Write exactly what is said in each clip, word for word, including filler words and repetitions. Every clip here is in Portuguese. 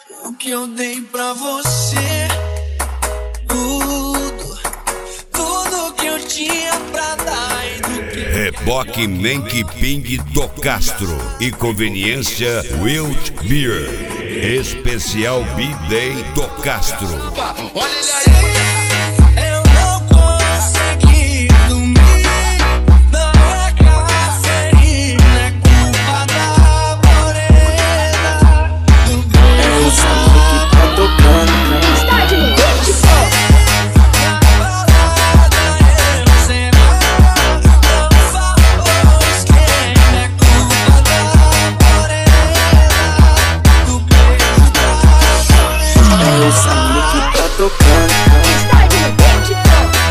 O que eu dei pra você, tudo, tudo que eu tinha pra dar e do que... Reboque Menk Ping do Castro e conveniência Wild Beer. Especial B-Day do Castro. Olha ele aí. Eu não consegui dormir na cafeína, é culpa da morena do beijo. É o som que tá tocando. Estádio no beat. Na balada eu será, não favores quem é culpa da morena do beijo da morena. É o som que tá tocando. Estádio no beat. Estádio no beat.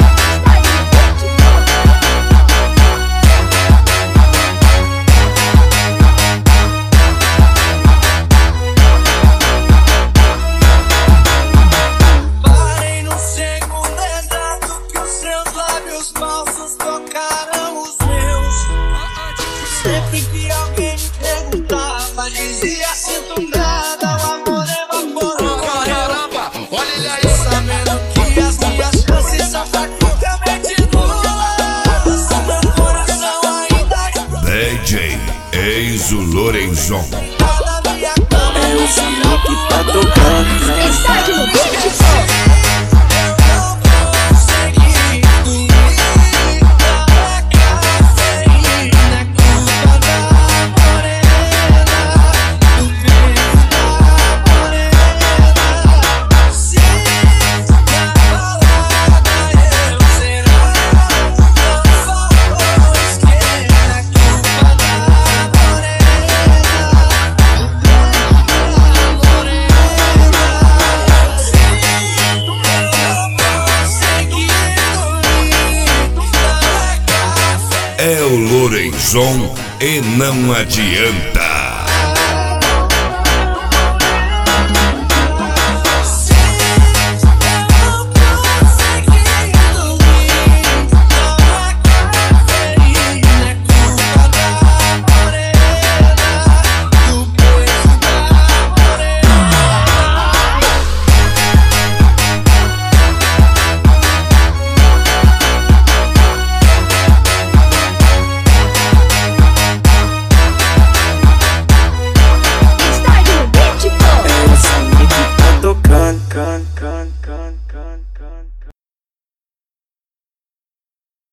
Parei no segundo exato que os seus lábios falsos tocaram os meus. Sempre que alguém me perguntava, dizia sinto nada, o amor evaporou. Caramba, olha ele aí. Sabendo que as minhas chances são praticamente nulas, meu coração ainda D J Enzo Lorenzon. está na minha cama. É o som que tá tocando. Estádio no beat. Eu não consegui dormir na cafeína, é culpa da morena do beijo da morena. Se na balada eu será, não favores quem é culpa da morena do beijo da morena. Se eu não consegui dormir na cafeína. É o Lorenzon e não adianta.